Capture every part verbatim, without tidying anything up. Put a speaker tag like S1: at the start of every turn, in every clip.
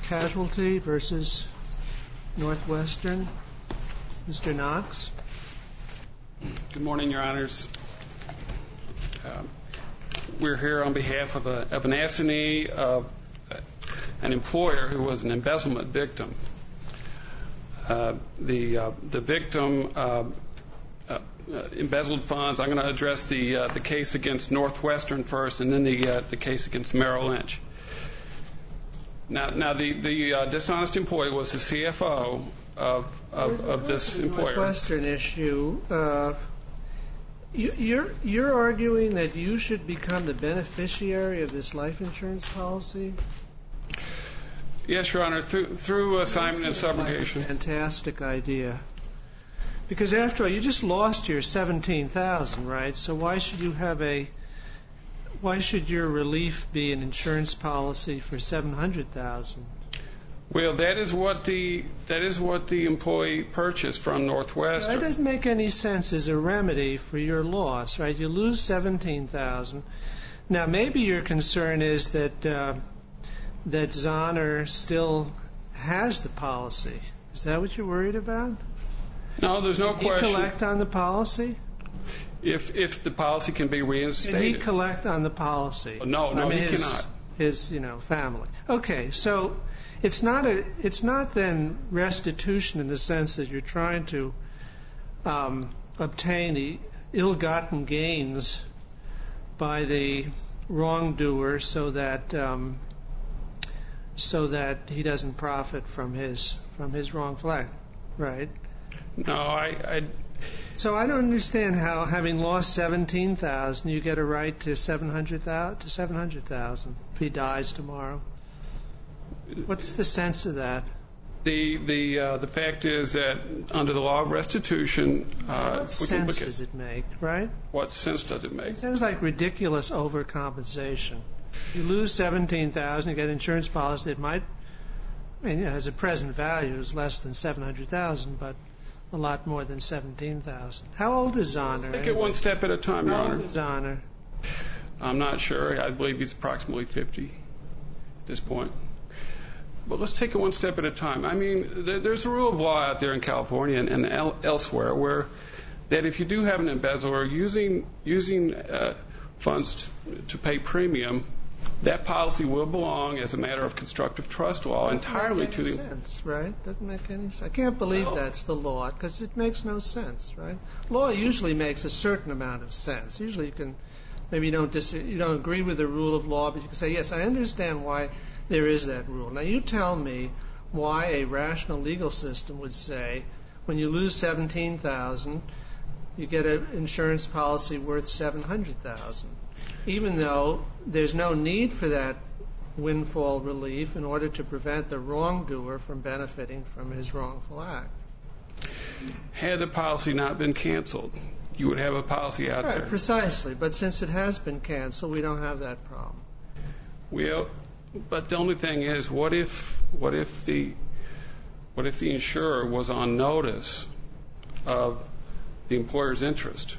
S1: Casualty versus Northwestern. Mister Knox.
S2: Good morning, Your Honors. Uh, we're here on behalf of, a, of an assignee of an employer who was an embezzlement victim. Uh, the uh, the victim uh, uh, embezzled funds. I'm going to address the uh, the case against Northwestern first, and then the uh, the case against Merrill Lynch. Now, now the the uh, dishonest employee was the C F O of of, of this employer.
S1: Northwestern issue. Uh, you, you're you're arguing that you should become the beneficiary of this life insurance policy.
S2: Yes, Your Honor, through, through assignment and subrogation.
S1: Like fantastic idea. Because after all, you just lost your seventeen thousand, right? So why should you have a? Why should your relief be an insurance policy for seven hundred thousand?
S2: Well, that is what the that is what the employee purchased from Northwestern.
S1: That doesn't make any sense as a remedy for your loss, right? You lose seventeen thousand. Now, maybe your concern is that. Uh, that Zahner still has the policy. Is that what you're worried about?
S2: No, there's no
S1: Can
S2: question.
S1: He collect on the policy?
S2: If if the policy can be reinstated.
S1: Can he collect on the policy?
S2: No, no,
S1: I mean,
S2: he
S1: his,
S2: cannot.
S1: His, you know, family. Okay, so it's not a, it's not then restitution in the sense that you're trying to um, obtain the ill-gotten gains by the wrongdoer, so that. Um, so that he doesn't profit from his from his wrongful act, right?
S2: No, I, I...
S1: So I don't understand how, having lost seventeen thousand, you get a right to seven hundred thousand to seven hundred thousand if he dies tomorrow. What's the sense of that?
S2: The the uh, the fact is that under the law of restitution, uh,
S1: what sense does it make, right?
S2: What sense does it make?
S1: It sounds like ridiculous overcompensation. You lose seventeen thousand, you get an insurance policy that might, I mean, it has a present value, is less than seven hundred thousand, but a lot more than seventeen thousand. How old is Zahner?
S2: Take it one step at a time, Your Honor.
S1: How old is Zahner?
S2: I'm not sure. I believe he's approximately fifty at this point. But let's take it one step at a time. I mean, there, there's a rule of law out there in California and, and el- elsewhere where that if you do have an embezzler using using uh, funds t- to pay premium, that policy will belong as a matter of constructive trust law entirely to the.
S1: Doesn't make any sense, right? Doesn't make any sense. I can't believe
S2: no.
S1: that's the law because it makes no sense, right? Law usually makes a certain amount of sense. Usually, you can maybe you don't dis- you don't agree with the rule of law, but you can say, yes, I understand why there is that rule. Now, you tell me why a rational legal system would say when you lose seventeen thousand, you get an insurance policy worth seven hundred thousand. Even though there's no need for that windfall relief in order to prevent the wrongdoer from benefiting from his wrongful act.
S2: Had the policy not been canceled, you would have a policy out
S1: right,
S2: there.
S1: Precisely, but since it has been canceled, we don't have that problem.
S2: Well, but the only thing is, what if what if the what if the insurer was on notice of the employer's interest?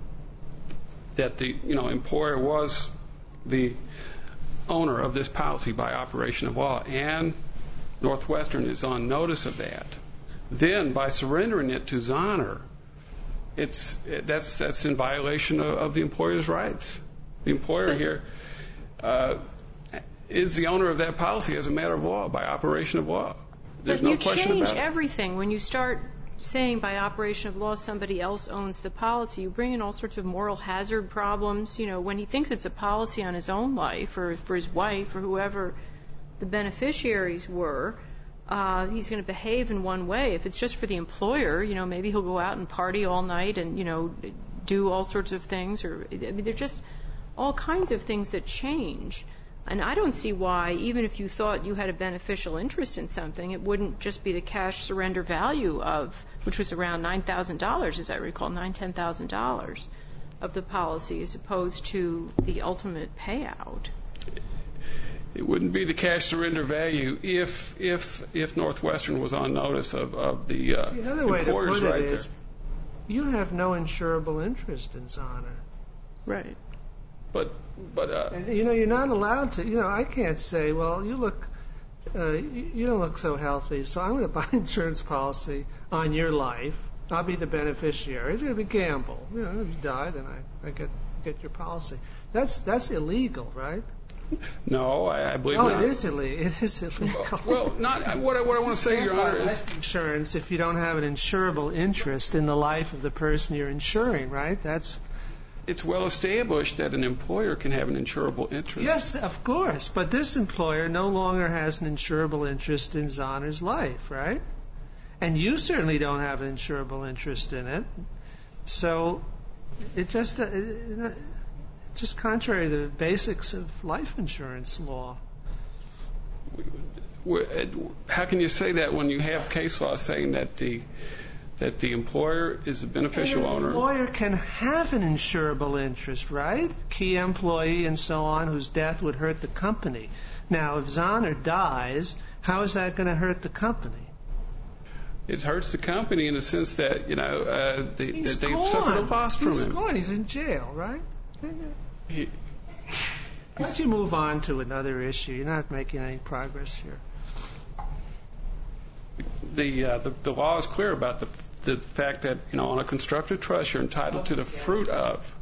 S2: That the you know employer was the owner of this policy by operation of law, and Northwestern is on notice of that. Then, by surrendering it to Zahner, it's that's that's in violation of, of the employer's rights. The employer here uh, is the owner of that policy as a matter of law by operation of law. There's
S3: but
S2: no
S3: you
S2: question
S3: change
S2: about it.
S3: Everything when you start saying by operation of law somebody else owns the policy. You bring in all sorts of moral hazard problems. You know, when he thinks it's a policy on his own life or for his wife or whoever the beneficiaries were, uh, he's going to behave in one way. If it's just for the employer, you know, maybe he'll go out and party all night and, you know, do all sorts of things. Or I mean, there's just all kinds of things that change. And I don't see why, even if you thought you had a beneficial interest in something, it wouldn't just be the cash surrender value of, which was around nine thousand dollars, as I recall, nine thousand dollars, ten thousand dollars of the policy, as opposed to the ultimate payout.
S2: It wouldn't be the cash surrender value if if if Northwestern was on notice of, of the uh,
S1: Another way to
S2: employer's
S1: put
S2: right
S1: it
S2: there.
S1: is, you have no insurable interest in Zahner.
S3: Right.
S2: But but uh,
S1: And, you know, you're not allowed to. You know, I can't say, well, you look, uh, you, you don't look so healthy, so I'm going to buy an insurance policy on your life. I'll be the beneficiary. It's going to be a gamble. You know, if you die, then I, I get get your policy. That's that's illegal, right?
S2: No, I, I believe
S1: no,
S2: not.
S1: it is illegal. It is illegal.
S2: Well, not what I, what I want to say, Your Honor, is
S1: life insurance if you don't have an insurable interest in the life of the person you're insuring, right? That's
S2: it's well established that an employer can have an insurable interest.
S1: Yes, of course, but this employer no longer has an insurable interest in Zahner's life, right? And you certainly don't have an insurable interest in it. So it just uh, it, just contrary to the basics of life insurance law.
S2: How can you say that when you have case law saying that the that the employer is the beneficial owner?
S1: The employer can have an insurable interest, right? Key employee and so on, whose death would hurt the company. Now, if Zahner dies, how is that going to hurt the company?
S2: It hurts the company in the sense that, you know, uh, the,
S1: He's
S2: that they've
S1: gone.
S2: suffered a loss from
S1: He's
S2: him.
S1: Gone. He's in jail, right?
S2: He,
S1: Why don't you move on to another issue? You're not making any progress here.
S2: The, uh, the the law is clear about the the fact that, you know, on a constructive trust you're entitled to the fruit of.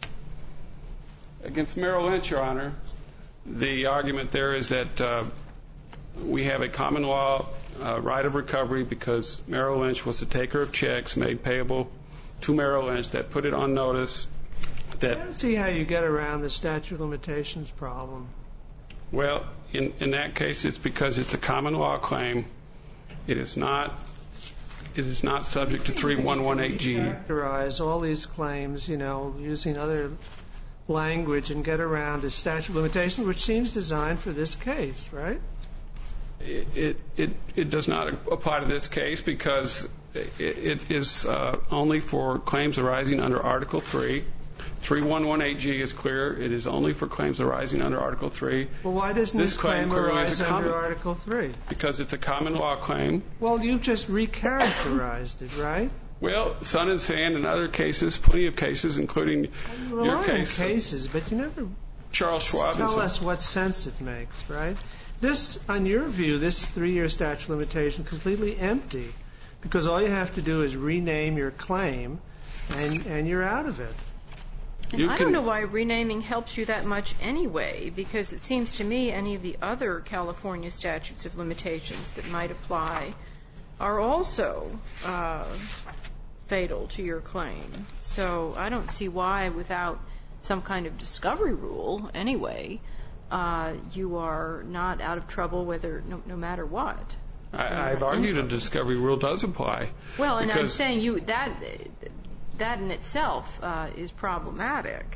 S2: Against Merrill Lynch, Your Honor, the argument there is that uh, we have a common law uh, right of recovery because Merrill Lynch was the taker of checks made payable to Merrill Lynch that put it on notice that.
S1: I don't see how you get around the statute of limitations problem.
S2: Well, in in that case, it's because it's a common law claim. It is not. It is not subject to three one one eight G.
S1: Characterize all these claims, you know, using other language and get around the statute of limitations, which seems designed for this case, right?
S2: It it it, it does not apply to this case because it, it is uh, only for claims arising under Article three. three one one eight G is clear. It is only for claims arising under Article three.
S1: Well, why doesn't this, this claim, claim arise under common, Article three?
S2: Because it's a common law claim.
S1: Well, you've just recharacterized it, right?
S2: Well, Sun and Sand and other cases, plenty of cases, including
S1: well,
S2: your
S1: on
S2: case.
S1: cases, but you never
S2: Charles Schwab
S1: tell us what sense it makes, right? This, on your view, this three-year statute of limitation completely empty because all you have to do is rename your claim and, and you're out of it.
S3: And I don't know why renaming helps you that much anyway, because it seems to me any of the other California statutes of limitations that might apply are also uh, fatal to your claim. So I don't see why, without some kind of discovery rule anyway, uh, you are not out of trouble whether no, no matter what.
S2: I, I've argued a discovery rule does apply.
S3: Well, and I'm saying you that. That in itself uh, is problematic.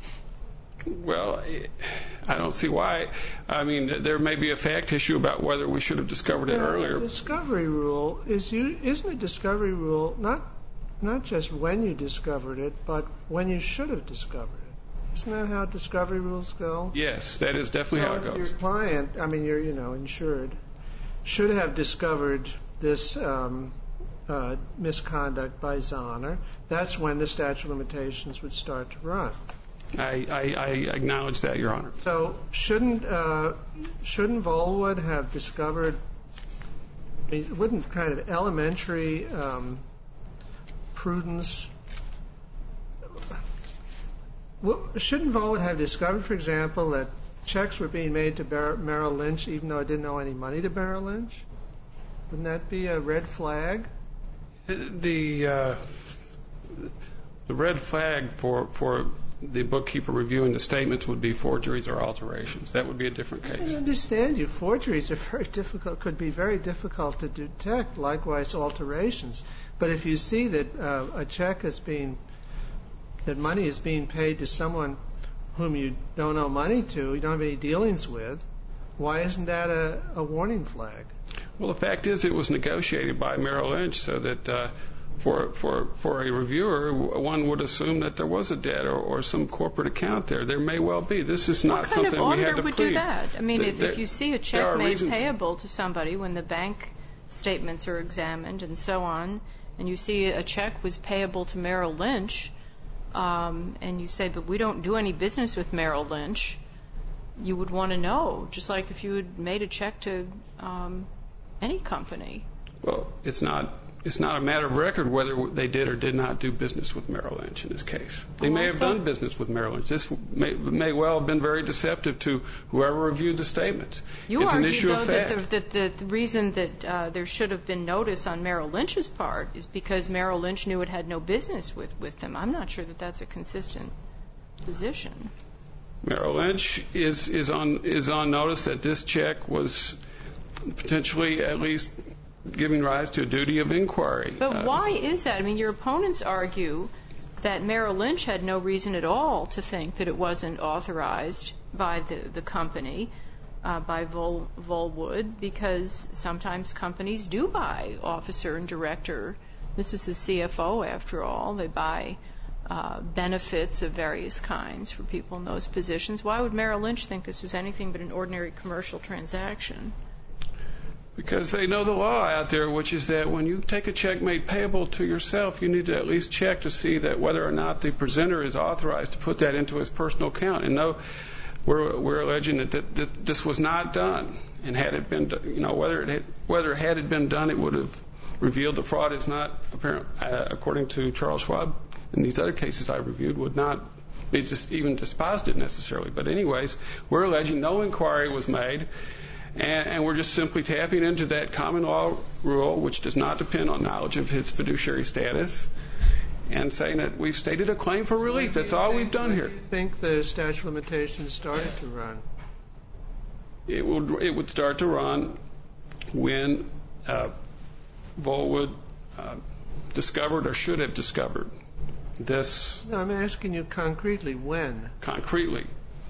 S2: Well, I don't see why. I mean, there may be a fact issue about whether we should have discovered it
S1: yeah,
S2: earlier.
S1: The discovery rule is you isn't a discovery rule not not just when you discovered it, but when you should have discovered it. Isn't that how discovery rules go?
S2: Yes, that is definitely
S1: so
S2: how it goes.
S1: Your client, I mean, you're you know insured, should have discovered this. Um, Uh, misconduct by Zahner, that's when the statute of limitations would start to run.
S2: I, I, I acknowledge that, Your Honor.
S1: So shouldn't uh, shouldn't Volwood have discovered? I mean, wouldn't kind of elementary um, prudence? Shouldn't Volwood have discovered, for example, that checks were being made to Bar- Merrill Lynch, even though it didn't owe any money to Merrill Lynch? Wouldn't that be a red flag?
S2: The uh, the red flag for for the bookkeeper reviewing the statements would be forgeries or alterations. That would be a different case.
S1: I understand you. Forgeries are very difficult, could be very difficult to detect. Likewise, alterations. But if you see that uh, a check is being, that money is being paid to someone whom you don't owe money to, you don't have any dealings with, why isn't that a, a warning flag?
S2: Well, the fact is it was negotiated by Merrill Lynch so that uh, for for for a reviewer, one would assume that there was a debt or, or some corporate account there. There may well be. This is not something we had to plead.
S3: What kind of auditor would do that? I mean,
S2: there,
S3: if,
S2: there,
S3: if you see a check made
S2: reasons.
S3: payable to somebody when the bank statements are examined and so on, and you see a check was payable to Merrill Lynch, um, and you say, but we don't do any business with Merrill Lynch, you would want to know, just like if you had made a check to um, any company.
S2: Well, it's not it's not a matter of record whether they did or did not do business with Merrill Lynch in this case. They may have done business with Merrill Lynch. This may, may well have been very deceptive to whoever reviewed the statement.
S3: You
S2: it's an
S3: argue,
S2: issue
S3: though,
S2: of fact.
S3: that, the, that the, the reason that uh, there should have been notice on Merrill Lynch's part is because Merrill Lynch knew it had no business with, with them. I'm not sure that that's a consistent position.
S2: Merrill Lynch is, is on is on notice that this check was potentially at least giving rise to a duty of inquiry.
S3: But
S2: uh,
S3: why is that? I mean, your opponents argue that Merrill Lynch had no reason at all to think that it wasn't authorized by the, the company, uh, by Vol, Volwood, because sometimes companies do buy officer and director. This is the C F O, after all. They buy uh, benefits of various kinds for people in those positions. Why would Merrill Lynch think this was anything but an ordinary commercial transaction?
S2: Because they know the law out there, which is that when you take a check made payable to yourself, you need to at least check to see that whether or not the presenter is authorized to put that into his personal account. And no, we're, we're alleging that, that, that this was not done. And had it been, you know, whether it had, whether had it been done, it would have revealed the fraud is not apparent, uh, according to Charles Schwab. In these other cases I reviewed, would not be just even dispositive necessarily. But anyways, we're alleging no inquiry was made. And, and we're just simply tapping into that common law rule, which does not depend on knowledge of his fiduciary status, and saying that we've stated a claim for relief. That's all we've done here.
S1: Do you think the statute of limitations started to run?
S2: It would it would start to run when uh, Volwood uh, discovered or should have discovered this.
S1: No, I'm asking you concretely when.
S2: Concretely.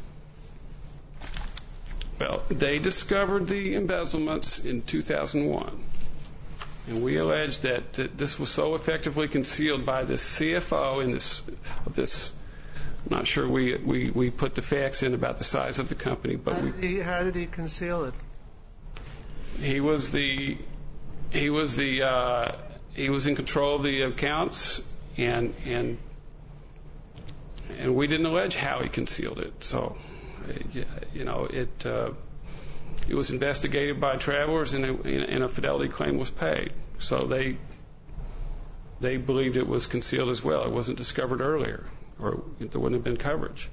S2: Well, they discovered the embezzlements in two thousand one, and we allege that, that this was so effectively concealed by the C F O in this, of this. I'm not sure we, we, we put the facts in about the size of the company, but
S1: how
S2: we.
S1: Did he, how did he conceal it?
S2: He was the he was the uh, he was in control of the accounts, and and and we didn't allege how he concealed it. So. You know, it uh, it was investigated by Travelers, and a, and a fidelity claim was paid. So they they believed it was concealed as well. It wasn't discovered earlier, or there wouldn't have been coverage.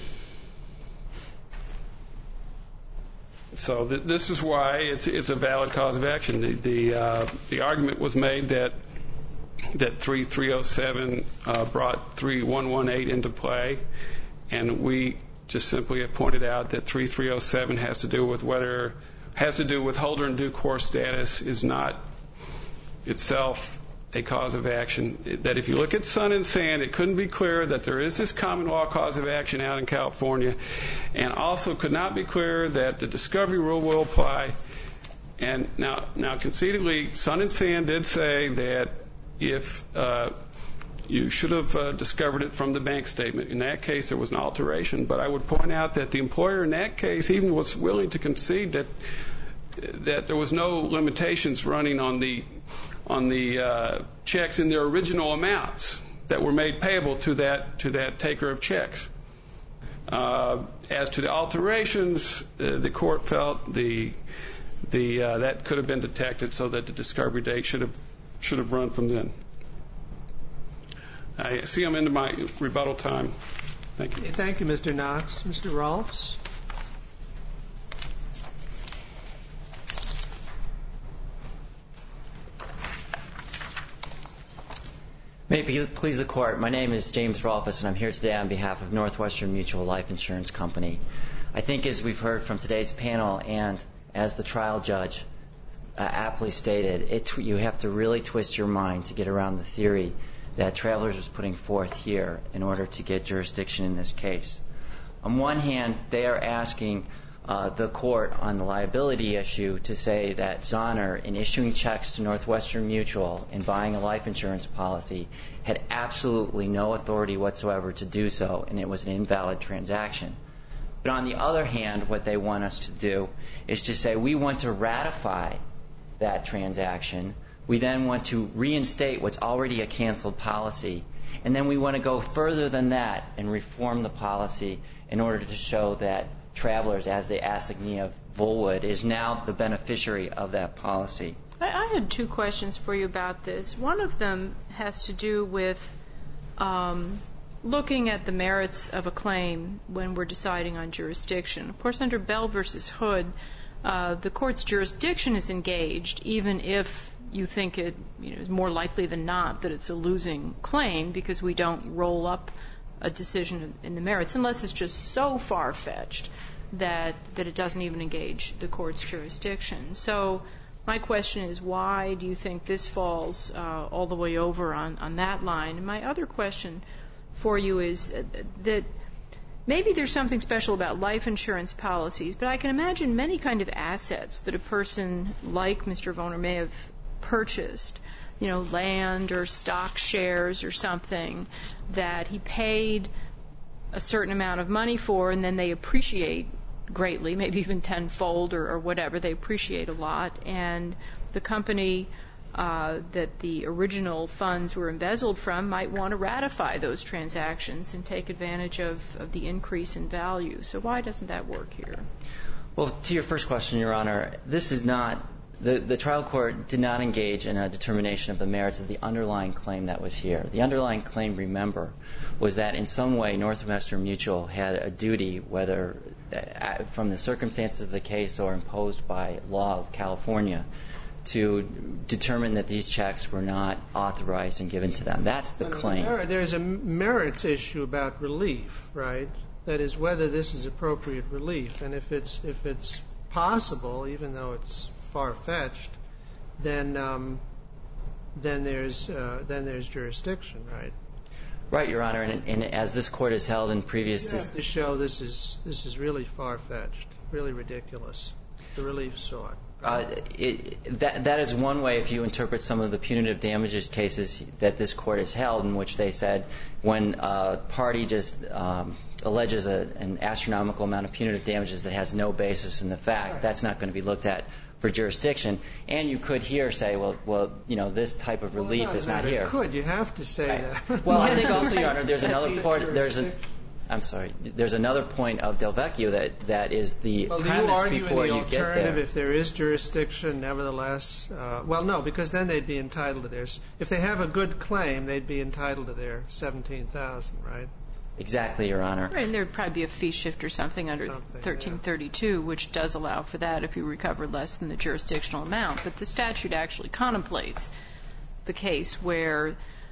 S2: So th- this is why it's it's a valid cause of action. The the, uh, the argument was made that that thirty-three oh seven uh, brought three one eighteen into play, and we just simply have pointed out that thirty-three oh seven has to do with whether has to do with holder in due course status is not itself a cause of action. That if you look at Sun and Sand, it couldn't be clearer that there is this common law cause of action out in California, and also could not be clearer that the discovery rule will apply. And now, now concededly, Sun and Sand did say that if uh, you should have uh, discovered it from the bank statement. In that case, there was an alteration. But I would point out that the employer in that case even was willing to concede that that there was no limitations running on the on the uh, checks in their original amounts that were made payable to that to that taker of checks. Uh, as to the alterations, uh, the court felt the the uh, that could have been detected, so that the discovery date should have should have run from then. I see I'm into my rebuttal time. Thank you.
S1: Thank you, Mister Knox. Mister Rolfs?
S4: May it please the Court, my name is James Rolfs, and I'm here today on behalf of Northwestern Mutual Life Insurance Company. I think as we've heard from today's panel, and as the trial judge uh, aptly stated, it, you have to really twist your mind to get around the theory that Travelers was putting forth here in order to get jurisdiction in this case. On one hand, they are asking uh, the court on the liability issue to say that Zahner, in issuing checks to Northwestern Mutual and buying a life insurance policy, had absolutely no authority whatsoever to do so, and it was an invalid transaction. But on the other hand, what they want us to do is to say we want to ratify that transaction. We then want to reinstate what's already a canceled policy. And then we want to go further than that and reform the policy in order to show that Travelers as the assignee of Volwood is now the beneficiary of that policy.
S3: I, I had two questions for you about this. One of them has to do with um, looking at the merits of a claim when we're deciding on jurisdiction. Of course, under Bell versus Hood, uh, the court's jurisdiction is engaged, even if you think it you know, is more likely than not that it's a losing claim, because we don't roll up a decision in the merits unless it's just so far-fetched that that it doesn't even engage the court's jurisdiction. So my question is, why do you think this falls uh, all the way over on, on that line? And my other question for you is that maybe there's something special about life insurance policies, but I can imagine many kind of assets that a person like Mister Voner may have purchased, you know, land or stock shares or something that he paid a certain amount of money for, and then they appreciate greatly, maybe even tenfold or, or whatever. They appreciate a lot, and the company uh, that the original funds were embezzled from might want to ratify those transactions and take advantage of, of the increase in value. So why doesn't that work here?
S4: Well, to your first question, Your Honor, this is not The, the trial court did not engage in a determination of the merits of the underlying claim that was here. The underlying claim, remember, was that in some way Northwestern Mutual had a duty, whether uh, from the circumstances of the case or imposed by law of California, to determine that these checks were not authorized and given to them. That's the claim.
S1: There's a merits issue about relief, right? That is, whether this is appropriate relief. And if it's if it's possible, even though it's far-fetched, then um, then there's uh, then there's jurisdiction, right?
S4: Right, Your Honor, and, and as this court has held in previous,
S1: you have to show this is this is really far-fetched, really ridiculous. The relief sought.
S4: Uh, it, that that is one way if you interpret some of the punitive damages cases that this court has held, in which they said when a party just um, alleges a, an astronomical amount of punitive damages that has no basis in the fact, right, that's not going to be looked at for jurisdiction. And you could here say, well, well, you know, this type of relief
S1: well, no,
S4: is not
S1: no,
S4: here.
S1: You could. You have to say
S4: right.
S1: that.
S4: Well, I think also, Your Honor, there's another point. There's a. I'm sorry. There's another point of Del Vecchio that, that is the
S1: well,
S4: premise
S1: do you argue
S4: before
S1: in the
S4: you get
S1: alternative
S4: there.
S1: If there is jurisdiction, nevertheless, uh, well, no, because then they'd be entitled to theirs. If they have a good claim, they'd be entitled to their seventeen thousand, right?
S4: Exactly, Your Honor.
S3: Right, and there'd probably be a fee shift or something under something, thirteen thirty-two, yeah, which does allow for that if you recover less than the jurisdictional amount. But the statute actually contemplates the case where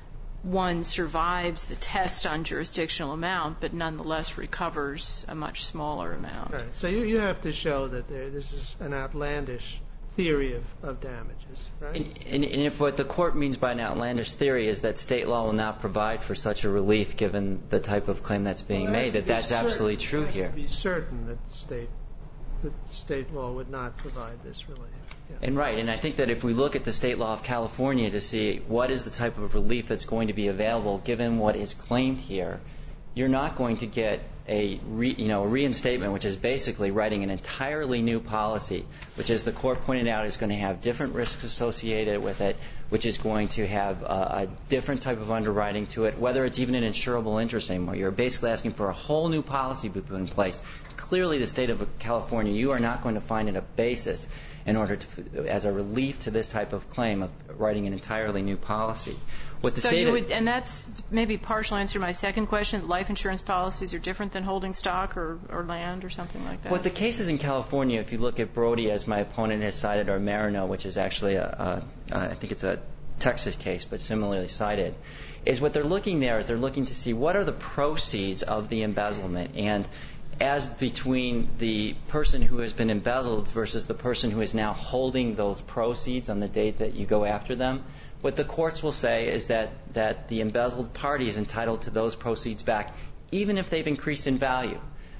S3: one survives the test on jurisdictional amount, but nonetheless recovers a much smaller amount.
S1: Right. So you, you have to show that there, this is an outlandish theory of, of damages, right?
S4: And, and, and if what the court means by an outlandish theory is that state law will not provide for such a relief given the type of claim that's being
S1: well,
S4: made, that that's
S1: certain,
S4: absolutely true
S1: it has
S4: here.
S1: To be certain that state that state law would not provide this relief. Yeah.
S4: And right, and I think that if we look at the state law of California to see what is the type of relief that's going to be available given what is claimed here, you're not going to get a re, you know a reinstatement, which is basically writing an entirely new policy, which, as the court pointed out, is going to have different risks associated with it, which is going to have a, a different type of underwriting to it, whether it's even an insurable interest anymore. You're basically asking for a whole new policy to be put in place. Clearly, the state of California, you are not going to find it a basis in order to, as a relief to this type of claim of writing an entirely new policy. What the
S3: so
S4: state
S3: you would, and that's maybe partial answer to my second question, that life insurance policies are different than holding stock or, or land or something like that?
S4: What the cases in California, if you look at Brody, as my opponent has cited, or Marino, which is actually a, a, a I think it's a Texas case, but similarly cited, is what they're looking there is they're looking to see what are the proceeds of the embezzlement, and as between the person who has been embezzled versus the person who is now holding those proceeds on the date that you go after them, what the courts will say is that, that the embezzled party is entitled to those proceeds back, even if they've increased in value.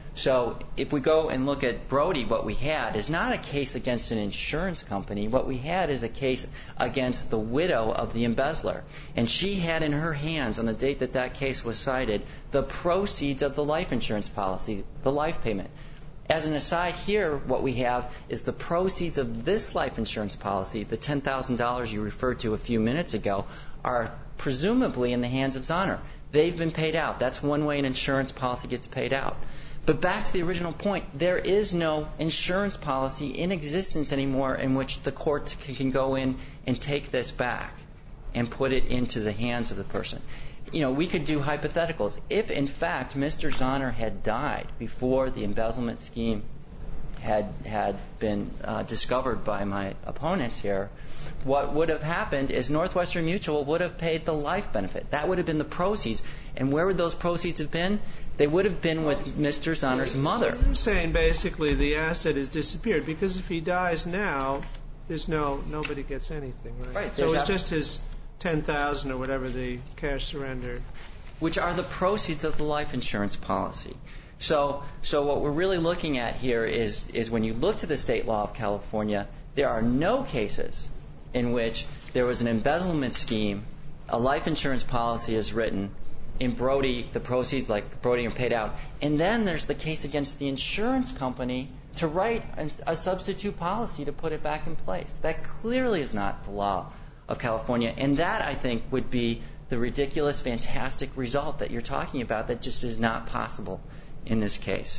S4: So if we go and look at Brody, what we had is not a case against an insurance company. What we had is a case against the widow of the embezzler. And she had in her hands, on the date that that case was cited, the proceeds of the life insurance policy, the life payment. As an aside here, what we have is the proceeds of this life insurance policy, the ten thousand dollars you referred to a few minutes ago, are presumably in the hands of Zahner. They've been paid out. That's one way an insurance policy gets paid out. But back to the original point, there is no insurance policy in existence anymore in which the court can go in and take this back and put it into the hands of the person. You know, we could do hypotheticals. If, in fact, Mister Zahner had died before the embezzlement scheme had had been uh, discovered by my opponents here, what would have happened is Northwestern Mutual would have paid the life benefit. That would have been the proceeds. And where would those proceeds have been? They would have been with Mister Zahner's mother.
S1: You're saying basically the asset has disappeared because if he dies now, there's no nobody gets anything, right?
S4: Right.
S1: So it's just his ten thousand or whatever the cash surrender,
S4: which are the proceeds of the life insurance policy. So, so what we're really looking at here is is when you look to the state law of California, there are no cases in which there was an embezzlement scheme, a life insurance policy is written, in Brody, the proceeds like Brody are paid out, and then there's the case against the insurance company to write a substitute policy to put it back in place. That clearly is not the law of California, and that, I think, would be the ridiculous, fantastic result that you're talking about that just is not possible in this case.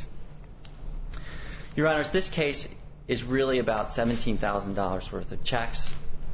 S4: Your Honors, this case is really about seventeen thousand dollars worth of checks.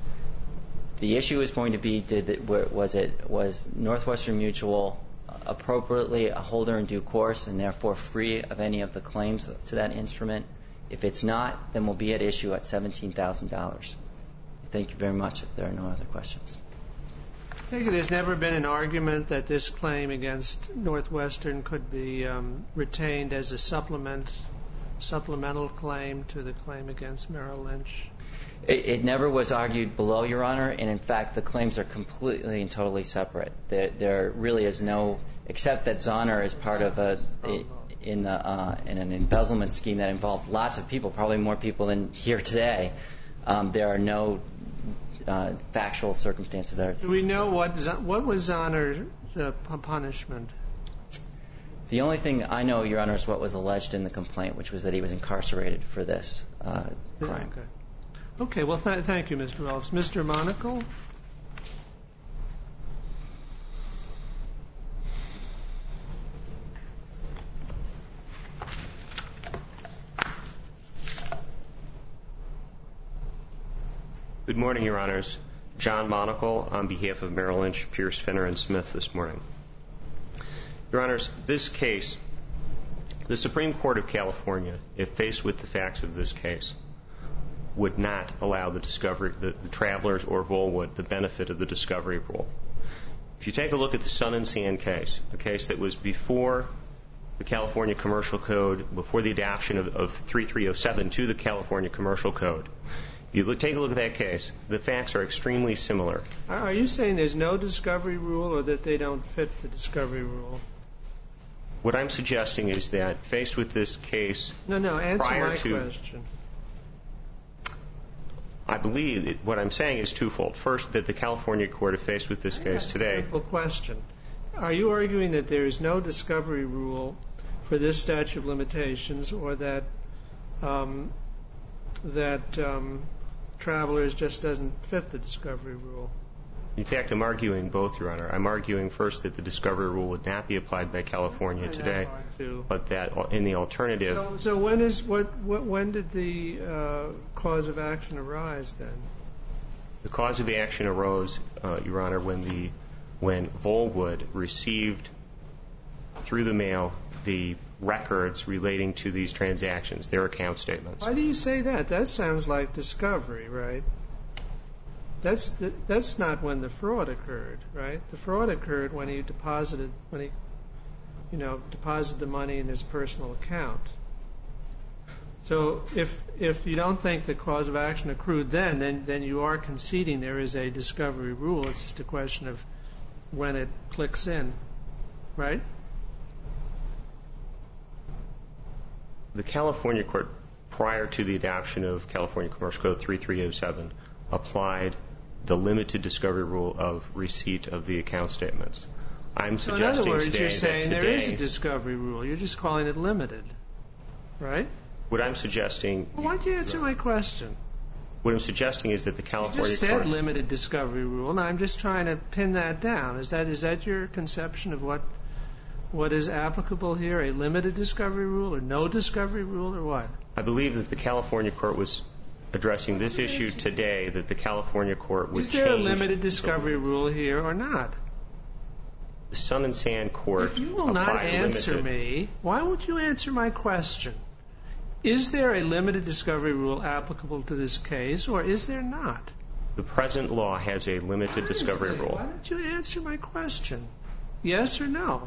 S4: The issue is going to be, did it, was it was Northwestern Mutual appropriately a holder in due course and therefore free of any of the claims to that instrument? If it's not, then we'll be at issue at seventeen thousand dollars. Thank you very much if there are no other questions.
S1: Thank you. There's never been an argument that this claim against Northwestern could be um, retained as a supplement, supplemental claim to the claim against Merrill Lynch?
S4: It, it never was argued below, Your Honor, and in fact the claims are completely and totally separate. There, there really is no, except that Zahner is part of a, a in, the, uh, in an embezzlement scheme that involved lots of people, probably more people than here today. Um, there are no uh, factual circumstances there.
S1: Do we know what what was Zahner's uh, punishment?
S4: The only thing I know, Your Honor, is what was alleged in the complaint, which was that he was incarcerated for this uh, crime.
S1: Okay. Okay, well, th- thank you, Mister Rolfs. Mister Monaco?
S5: Good morning, Your Honors. John Monaco on behalf of Merrill Lynch, Pierce, Finner, and Smith this morning. Your Honors, this case, the Supreme Court of California, if faced with the facts of this case, would not allow the discovery, the, the Travelers or Volwood, the benefit of the discovery rule. If you take a look at the Sun and Sand case, a case that was before the California Commercial Code, before the adoption of, of thirty-three oh seven to the California Commercial Code, you look, take a look at that case, the facts are extremely similar.
S1: Are you saying there's no discovery rule or that they don't fit the discovery rule?
S5: What I'm suggesting is that faced with this case,
S1: no, no, answer
S5: prior
S1: my
S5: to,
S1: question.
S5: I believe it, what I'm saying is twofold. First, that the California court, if faced with this case today.
S1: Simple question. Are you arguing that there is no discovery rule for this statute of limitations, or that um, that um, Travelers just doesn't fit the discovery rule?
S5: In fact, I'm arguing both, Your Honor. I'm arguing first that the discovery rule would not be applied by California today, but that in the alternative.
S1: So, so when is what, what? When did the uh, cause of action arise then?
S5: The cause of action arose, uh, Your Honor, when the when Volwood received through the mail the records relating to these transactions, their account statements.
S1: Why do you say that? That sounds like discovery, right? That's the, that's not when the fraud occurred, right? The fraud occurred when he deposited when he, you know, deposited the money in his personal account. So if if you don't think the cause of action accrued then, then then you are conceding there is a discovery rule. It's just a question of when it clicks in, right?
S5: The California court, prior to the adoption of California Commercial Code thirty-three oh seven, applied the limited discovery rule of receipt of the account statements. I'm
S1: so
S5: suggesting
S1: in other words,
S5: today
S1: you're saying
S5: that today,
S1: there is a discovery rule. You're just calling it limited, right?
S5: What I'm suggesting.
S1: Well, why don't you answer my question?
S5: What I'm suggesting is that the California
S1: you just said
S5: courts,
S1: limited discovery rule, and I'm just trying to pin that down. Is that is that your conception of what what is applicable here, a limited discovery rule or no discovery rule or what?
S5: I believe that the California court was addressing this issue today, that the California court would change.
S1: Is there a limited discovery rule here or not?
S5: The Sun and Sand Court
S1: If you will not answer
S5: limited.
S1: me, why won't you answer my question? Is there a limited discovery rule applicable to this case, or is there not?
S5: The present law has a limited
S1: Honestly,
S5: discovery rule.
S1: Why don't you answer my question? Yes or no?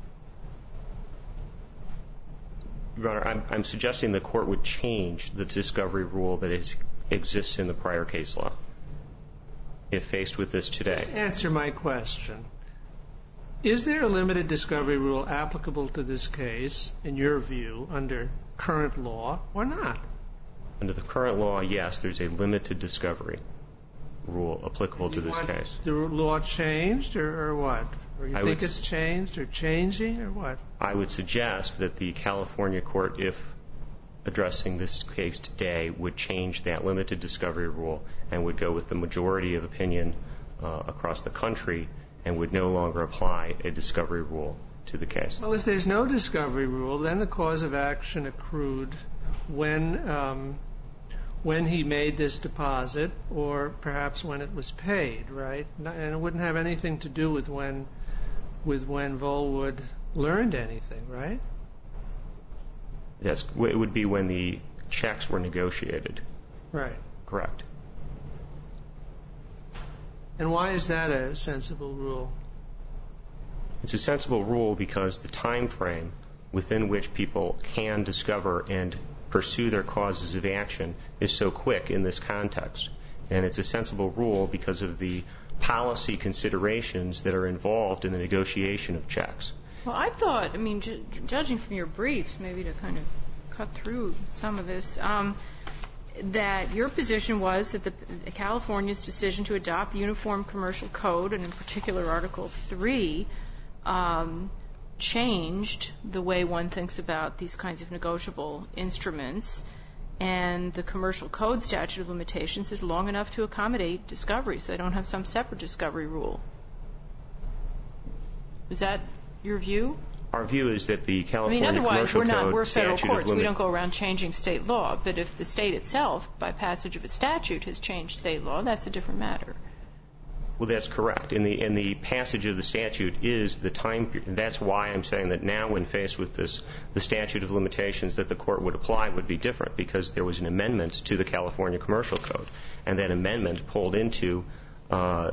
S5: Your Honor, I'm, I'm suggesting the court would change the discovery rule that is, exists in the prior case law if faced with this today.
S1: Just answer my question. Is there a limited discovery rule applicable to this case, in your view, under current law or not?
S5: Under the current law, yes, there's a limited discovery rule applicable to this
S1: want
S5: case.
S1: The law changed or, or what? Or you
S5: I
S1: think
S5: would
S1: it's changed or changing or what?
S5: I would suggest that the California court, if addressing this case today, would change that limited discovery rule and would go with the majority of opinion uh, across the country and would no longer apply a discovery rule to the case.
S1: Well, if there's no discovery rule, then the cause of action accrued when um, when he made this deposit or perhaps when it was paid, right? And it wouldn't have anything to do with when with when Volwood learned anything, right?
S5: Yes, it would be when the checks were negotiated.
S1: Right.
S5: Correct.
S1: And why is that a sensible rule?
S5: It's a sensible rule because the time frame within which people can discover and pursue their causes of action is so quick in this context. And it's a sensible rule because of the policy considerations that are involved in the negotiation of checks.
S3: Well, I thought, I mean, ju- judging from your briefs, maybe to kind of cut through some of this, um, that your position was that the California's decision to adopt the Uniform Commercial Code, and in particular Article three, um, changed the way one thinks about these kinds of negotiable instruments, and the Commercial Code statute of limitations is long enough to accommodate discovery, so they don't have some separate discovery rule. Is that your view?
S5: Our view is that the
S3: I
S5: California
S3: mean, otherwise
S5: Commercial
S3: we're not,
S5: Code
S3: we're federal
S5: statute of
S3: courts. We
S5: limit-
S3: don't go around changing state law. But if the state itself, by passage of a statute, has changed state law, that's a different matter.
S5: Well, that's correct. And the, and the passage of the statute is the time period. And that's why I'm saying that now when faced with this, the statute of limitations that the court would apply would be different because there was an amendment to the California Commercial Code. And that amendment pulled into, uh,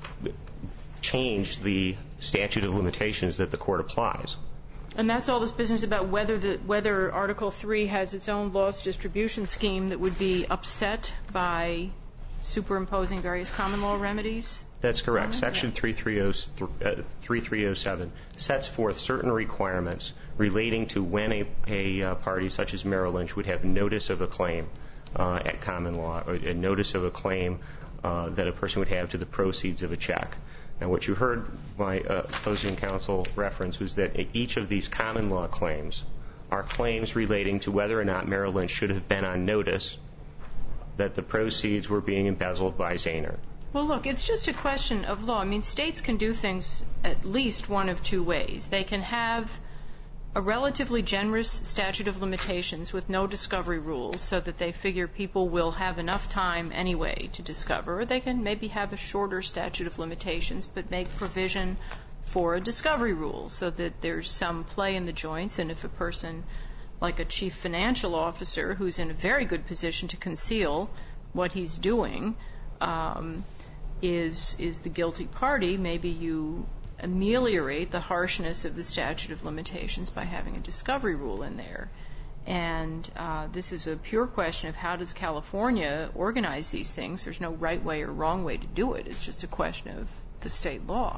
S5: changed the statute of limitations that the court applies.
S3: And that's all this business about whether the, whether Article three has its own loss distribution scheme that would be upset by superimposing various common law remedies?
S5: That's correct.
S3: Mm-hmm.
S5: Section thirty-three oh seven sets forth certain requirements relating to when a, a uh, party such as Merrill Lynch would have notice of a claim uh, at common law, or a notice of a claim uh, that a person would have to the proceeds of a check. And what you heard my uh, opposing counsel reference was that each of these common law claims are claims relating to whether or not Merrill Lynch should have been on notice that the proceeds were being embezzled by Zaner.
S3: Well, look, it's just a question of law. I mean, states can do things at least one of two ways. They can have a relatively generous statute of limitations with no discovery rules so that they figure people will have enough time anyway to discover. Or they can maybe have a shorter statute of limitations but make provision for a discovery rule so that there's some play in the joints, and if a person like a chief financial officer who's in a very good position to conceal what he's doing um, is is the guilty party, maybe you ameliorate the harshness of the statute of limitations by having a discovery rule in there. And uh, this is a pure question of how does California organize these things. There's no right way or wrong way to do it. It's just a question of the state law.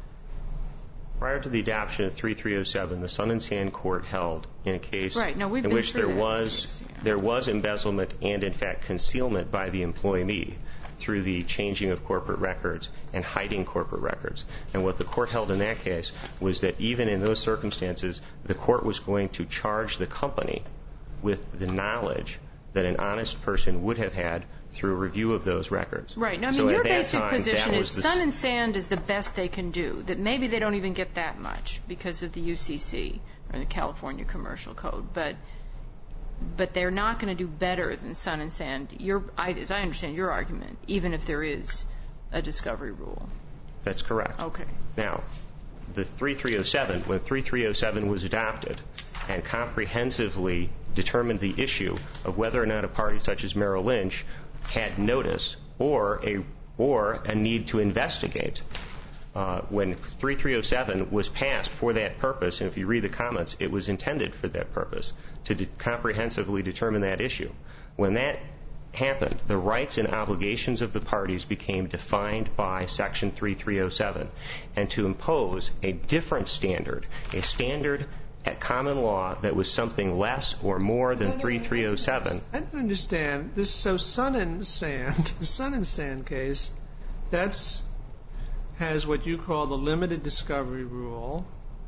S5: Prior to the adoption of thirty-three oh seven, the Sun and Sand Court held in a case
S3: right. no, we've
S5: in
S3: been
S5: which
S3: through
S5: there
S3: that
S5: was
S3: case, yeah.
S5: there was embezzlement and, in fact, concealment by the employee through the changing of corporate records and hiding corporate records. And what the court held in that case was that even in those circumstances, the court was going to charge the company with the knowledge that an honest person would have had through review of those records.
S3: Right. Now, I mean,
S5: so
S3: your
S5: at that
S3: basic
S5: time,
S3: position is
S5: the
S3: Sun and Sand is the best they can do, that maybe they don't even get that much because of the U C C or the California Commercial Code, but but they're not going to do better than Sun and Sand, your, I, as I understand your argument, even if there is a discovery rule.
S5: That's correct.
S3: Okay.
S5: Now, the thirty-three oh seven, when thirty-three oh seven was adopted and comprehensively determined the issue of whether or not a party such as Merrill Lynch had notice or a or a need to investigate, uh, when thirty-three oh seven was passed for that purpose, and if you read the comments, it was intended for that purpose, to de- comprehensively determine that issue. When that happened, the rights and obligations of the parties became defined by Section thirty-three oh seven, and to impose a different standard, a standard at common law that was something less or more than thirty-three oh seven.
S1: I don't understand this. So Sun and Sand, the Sun and Sand case, that's has what you call the limited discovery rule.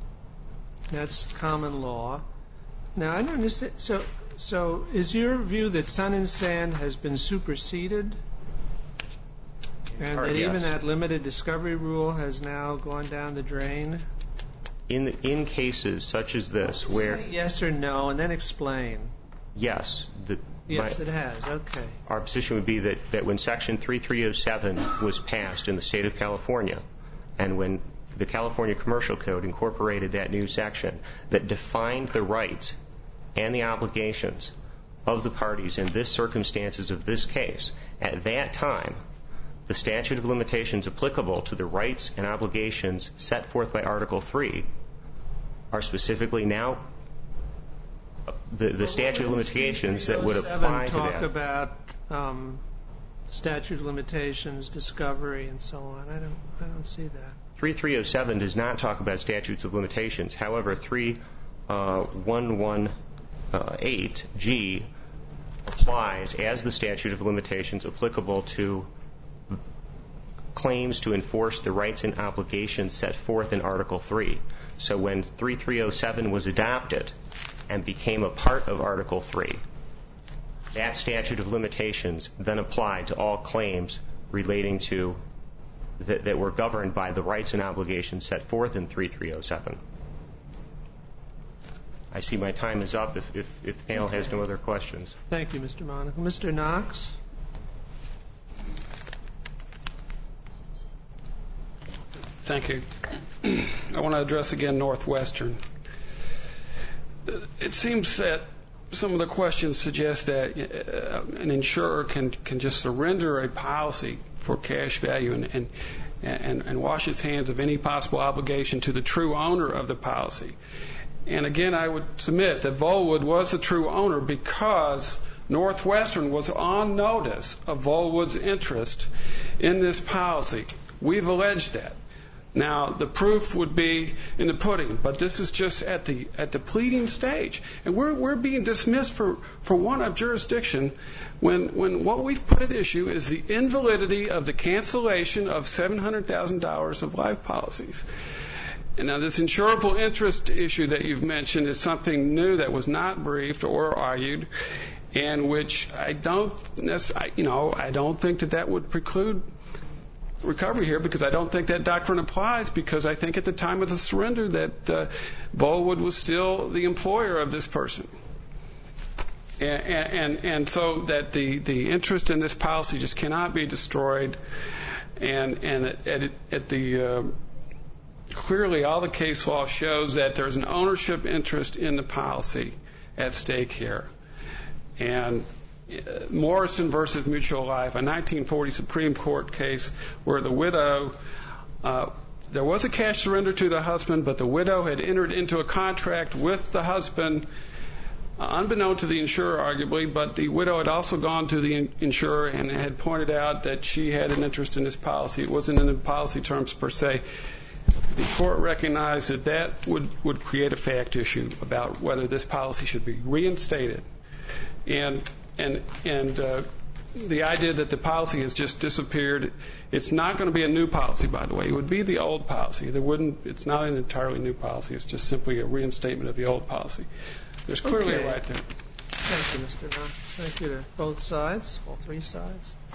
S1: That's common law. Now I don't understand. So, so is your view that Sun and Sand has been superseded, and
S5: Or,
S1: that
S5: yes.
S1: even that limited discovery rule has now gone down the drain?
S5: In the, in cases such as this, where
S1: Say yes or no, and then explain.
S5: yes, the,
S1: Yes,
S5: my,
S1: it has. Okay.
S5: our position would be that, that when Section thirty-three oh seven was passed in the state of California, and when the California Commercial Code incorporated that new section that defined the rights and the obligations of the parties in this circumstances of this case, at that time, the statute of limitations applicable to the rights and obligations set forth by Article three are specifically now the, the statute of limitations that would apply to
S1: talk
S5: that.
S1: about um, statute of limitations, discovery, and so on. I don't, I don't see that.
S5: thirty-three oh seven does not talk about statutes of limitations. However, three one eighteen G applies as the statute of limitations applicable to claims to enforce the rights and obligations set forth in Article three. So when thirty-three oh seven was adopted and became a part of Article three, that statute of limitations then applied to all claims relating to that, that were governed by the rights and obligations set forth in thirty-three oh seven. I see my time is up if, if, if the panel has no other questions.
S1: Thank you, Mister Monaco. Mister Knox?
S2: Thank you. I want to address again Northwestern. It seems that some of the questions suggest that uh, an insurer can, can just surrender a policy for cash value and, and, and, and wash its hands of any possible obligation to the true owner of the policy. And again, I would submit that Volwood was the true owner because Northwestern was on notice of Volwood's interest in this policy. We've alleged that. Now, the proof would be in the pudding, but this is just at the at the pleading stage. And we're we're being dismissed for, for want of jurisdiction when when what we've put at issue is the invalidity of the cancellation of seven hundred thousand dollars of life policies. And now this insurable interest issue that you've mentioned is something new that was not briefed or argued, and which I don't necessarily, you know, I don't think that that would preclude recovery here, because I don't think that doctrine applies, because I think at the time of the surrender that uh, Volwood was still the employer of this person. And, and, and so that the, the interest in this policy just cannot be destroyed. And, and at, at, at the uh, clearly all the case law shows that there's an ownership interest in the policy at stake here. And Morrison versus Mutual Life, a nineteen forty Supreme Court case where the widow, uh, there was a cash surrender to the husband, but the widow had entered into a contract with the husband, uh, unbeknown to the insurer, arguably, but the widow had also gone to the in- insurer and had pointed out that she had an interest in this policy. It wasn't in the policy terms per se. The court recognized that that would, would create a fact issue about whether this policy should be reinstated. And And, and uh, the idea that the policy has just disappeared, it's not going to be a new policy, by the way. It would be the old policy. There wouldn't, it's not an entirely new policy. It's just simply a reinstatement of the old policy. There's clearly
S1: Okay.
S2: a right there.
S1: Thank you, Mister Nunn. Thank you to both sides, all three sides.